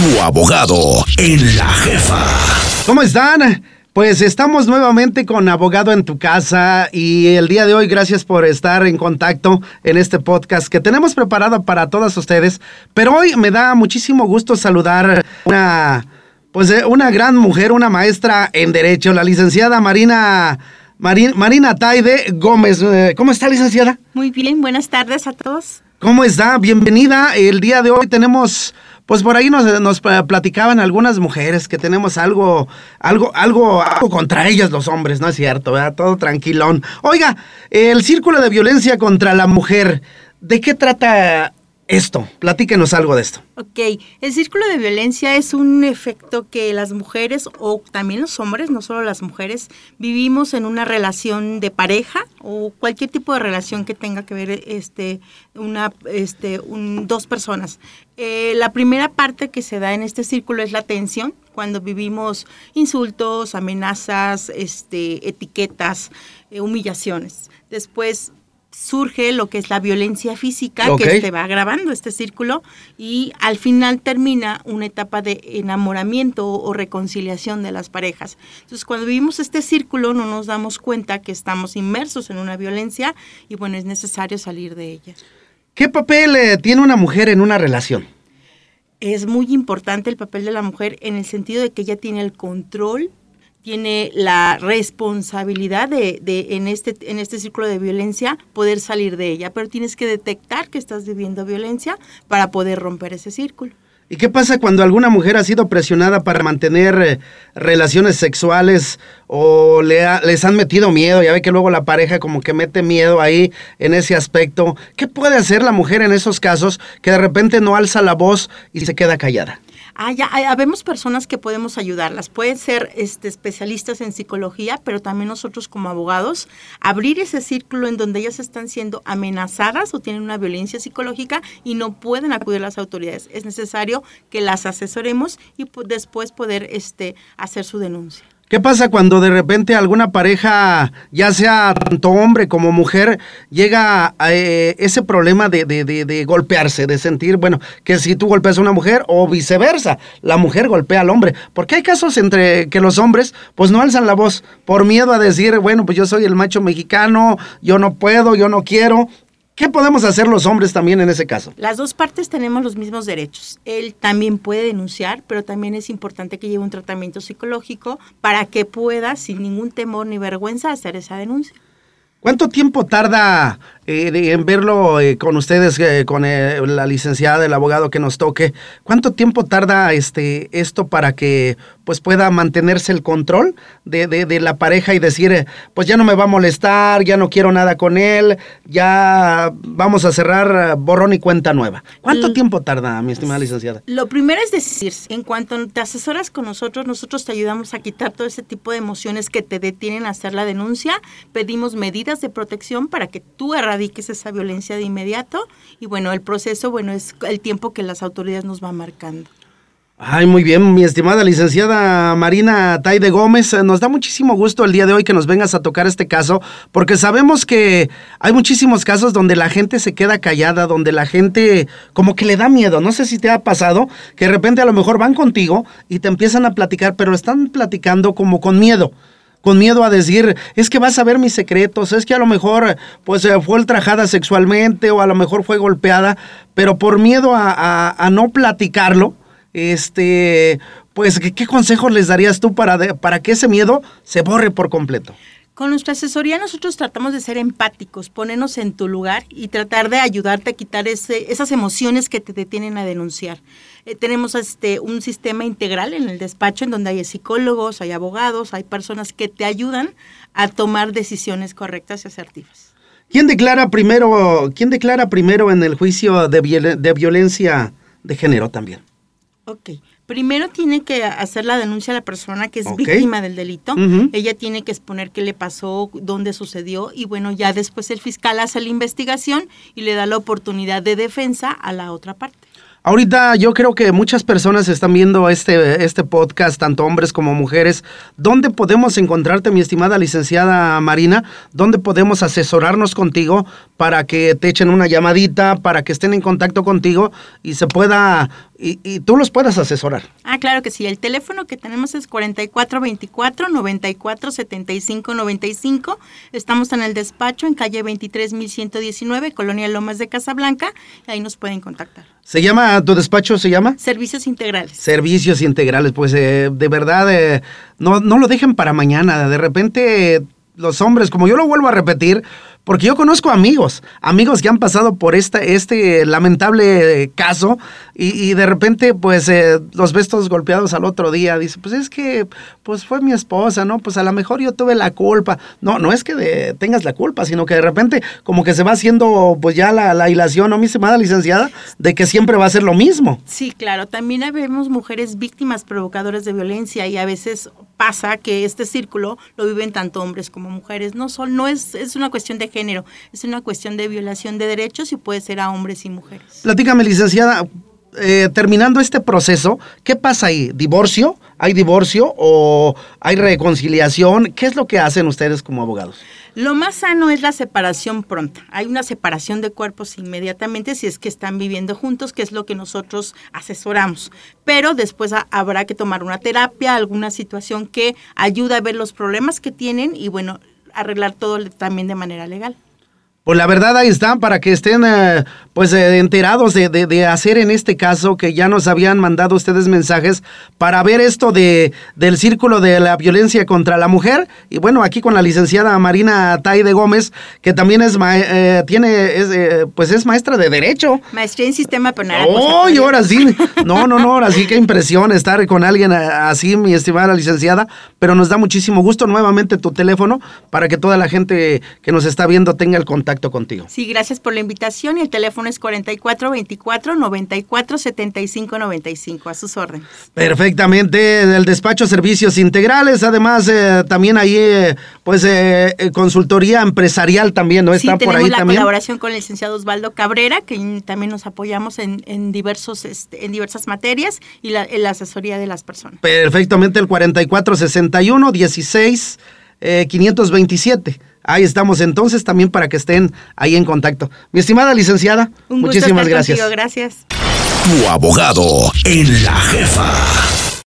Tu abogado en la jefa. ¿Cómo están? Pues estamos nuevamente con Abogado en tu casa y el día de hoy gracias por estar en contacto en este podcast que tenemos preparado para todas ustedes. Pero hoy me da muchísimo gusto saludar una gran mujer, una maestra en Derecho, la licenciada Marina Taide Gómez. ¿Cómo está, licenciada? Muy bien, buenas tardes a todos. ¿Cómo está? Bienvenida. El día de hoy tenemos... Pues por ahí nos platicaban algunas mujeres que tenemos algo contra ellas los hombres, ¿no es cierto? ¿Verdad? Todo tranquilón. Oiga, el Círculo de Violencia contra la Mujer, ¿de qué trata esto? Platíquenos algo de esto. Ok, el círculo de violencia es un efecto que las mujeres o también los hombres, no solo las mujeres, vivimos en una relación de pareja o cualquier tipo de relación que tenga que ver dos personas. La primera parte que se da en este círculo es la tensión, cuando vivimos insultos, amenazas, etiquetas, humillaciones. Después surge lo que es la violencia física, que se va agravando este círculo y al final termina una etapa de enamoramiento o reconciliación de las parejas. Entonces, cuando vivimos este círculo no nos damos cuenta que estamos inmersos en una violencia y bueno, es necesario salir de ella. ¿Qué papel tiene una mujer en una relación? Es muy importante el papel de la mujer en el sentido de que ella tiene el control, tiene la responsabilidad de en este círculo de violencia poder salir de ella, pero tienes que detectar que estás viviendo violencia para poder romper ese círculo. ¿Y qué pasa cuando alguna mujer ha sido presionada para mantener relaciones sexuales o les han metido miedo? Ya ve que luego la pareja como que mete miedo ahí en ese aspecto. ¿Qué puede hacer la mujer en esos casos que de repente no alza la voz y se queda callada? Habemos personas que podemos ayudarlas. Pueden ser especialistas en psicología, pero también nosotros como abogados, abrir ese círculo en donde ellas están siendo amenazadas o tienen una violencia psicológica y no pueden acudir a las autoridades. Es necesario que las asesoremos y después poder hacer su denuncia. ¿Qué pasa cuando de repente alguna pareja, ya sea tanto hombre como mujer, llega a ese problema de golpearse, de sentir, bueno, que si tú golpeas a una mujer o viceversa, la mujer golpea al hombre? Porque hay casos entre que los hombres pues no alzan la voz por miedo a decir, bueno, pues yo soy el macho mexicano, yo no puedo, yo no quiero. ¿Qué podemos hacer los hombres también en ese caso? Las dos partes tenemos los mismos derechos. Él también puede denunciar, pero también es importante que lleve un tratamiento psicológico para que pueda, sin ningún temor ni vergüenza, hacer esa denuncia. ¿Cuánto tiempo tarda en verlo con ustedes, con la licenciada, el abogado que nos toque? ¿Cuánto tiempo tarda esto para que pues pueda mantenerse el control de la pareja y decir, pues ya no me va a molestar, ya no quiero nada con él, ya vamos a cerrar borrón y cuenta nueva? ¿Cuánto tiempo tarda, mi estimada licenciada? Lo primero es decir, en cuanto te asesoras con nosotros te ayudamos a quitar todo ese tipo de emociones que te detienen a hacer la denuncia, pedimos medidas de protección para que tú erradiques esa violencia de inmediato y bueno, el proceso, es el tiempo que las autoridades nos van marcando. Ay, muy bien, mi estimada licenciada Marina Taide Gómez, nos da muchísimo gusto el día de hoy que nos vengas a tocar este caso, porque sabemos que hay muchísimos casos donde la gente se queda callada, donde la gente como que le da miedo. No sé si te ha pasado que de repente a lo mejor van contigo y te empiezan a platicar, pero están platicando como con miedo a decir, es que vas a ver mis secretos, es que a lo mejor pues fue ultrajada sexualmente o a lo mejor fue golpeada, pero por miedo a no platicarlo, pues ¿qué consejos les darías tú para que ese miedo se borre por completo? Con nuestra asesoría nosotros tratamos de ser empáticos, ponernos en tu lugar y tratar de ayudarte a quitar esas emociones que te detienen a denunciar. Tenemos un sistema integral en el despacho en donde hay psicólogos, hay abogados, hay personas que te ayudan a tomar decisiones correctas y asertivas. ¿Quién declara primero en el juicio de violencia de género también? Ok. Primero tiene que hacer la denuncia a la persona que es víctima del delito. Uh-huh. Ella tiene que exponer qué le pasó, dónde sucedió y bueno, ya después el fiscal hace la investigación y le da la oportunidad de defensa a la otra parte. Ahorita yo creo que muchas personas están viendo este podcast, tanto hombres como mujeres. ¿Dónde podemos encontrarte, mi estimada licenciada Marina? ¿Dónde podemos asesorarnos contigo para que te echen una llamadita, para que estén en contacto contigo y se pueda y tú los puedes asesorar. Claro que sí. El teléfono que tenemos es 4424-947595. Estamos en el despacho en calle 23.119, Colonia Lomas de Casablanca, y ahí nos pueden contactar. ¿Tu despacho se llama? Servicios integrales. Servicios integrales, pues de verdad, no lo dejen para mañana. De repente, los hombres, como yo lo vuelvo a repetir, porque yo conozco amigos que han pasado por este lamentable caso y de repente pues los ves todos golpeados al otro día. Dice, pues es que pues fue mi esposa, ¿no? Pues a lo mejor yo tuve la culpa. No es que tengas la culpa, sino que de repente como que se va haciendo pues ya la hilación, ¿no, mi estimada licenciada? De que siempre va a ser lo mismo. Sí, claro. También vemos mujeres víctimas provocadoras de violencia y a veces pasa que este círculo lo viven tanto hombres como mujeres. No es una cuestión de género, es una cuestión de violación de derechos y puede ser a hombres y mujeres. Platícame, licenciada, terminando este proceso, ¿qué pasa ahí? ¿Divorcio? ¿Hay divorcio o hay reconciliación? ¿Qué es lo que hacen ustedes como abogados? Lo más sano es la separación pronta. Hay una separación de cuerpos inmediatamente si es que están viviendo juntos, que es lo que nosotros asesoramos. Pero después habrá que tomar una terapia, alguna situación que ayude a ver los problemas que tienen y bueno, arreglar todo también de manera legal. Pues la verdad ahí están para que estén enterados de hacer en este caso que ya nos habían mandado ustedes mensajes para ver esto del círculo de la violencia contra la mujer. Y bueno, aquí con la licenciada Marina Taide Gómez, que también es maestra de Derecho. Maestría en Sistema Penal. ¡Oh! Y ahora sí. No, ahora sí, qué impresión estar con alguien así, mi estimada licenciada. Pero nos da muchísimo gusto. Nuevamente tu teléfono para que toda la gente que nos está viendo tenga el contacto contigo. Sí, gracias por la invitación y el teléfono es 4424-947595, a sus órdenes. Perfectamente, del despacho Servicios Integrales, además también ahí consultoría empresarial también, ¿no? Está por ahí también. Sí, tenemos la colaboración con el licenciado Osvaldo Cabrera, que también nos apoyamos en diversas materias y la asesoría de las personas. Perfectamente, el 4461-16-527. Ahí estamos entonces también para que estén ahí en contacto. Mi estimada licenciada, un gusto muchísimas estar gracias. Contigo, gracias. Tu abogado en La Jefa.